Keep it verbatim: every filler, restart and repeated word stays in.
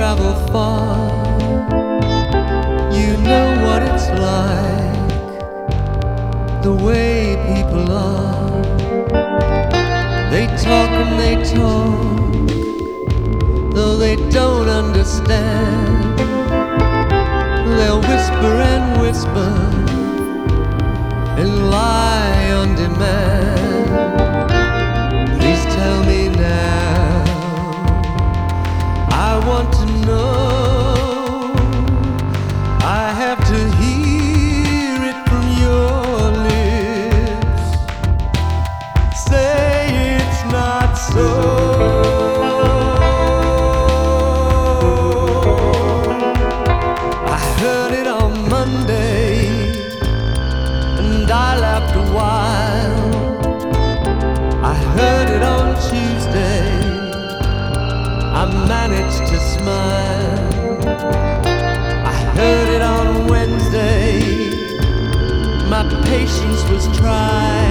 travel far, you know what it's like, the way people are. They talk and they talk, though they don't understand. They'll whisper and whisper and lie on demand. Please tell me now, I want to know. I have to hear it from your lips. Say it's not so. I heard it on Monday and I laughed a while. I heard it on Tuesday, I managed to smile. I heard it on Wednesday, my patience was tried.